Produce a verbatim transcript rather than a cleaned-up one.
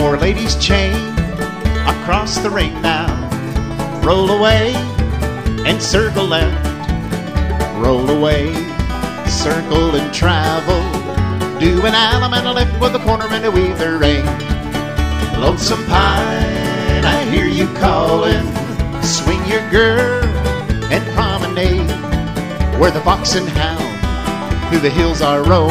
four ladies chain across the rate now. Roll away and circle left. Roll away, circle and travel. Do an Alum and a left with a corner and a weather ring. Lonesome Pine, I hear you calling. Swing your girl and promenade where the fox and hound through the hills are rolling.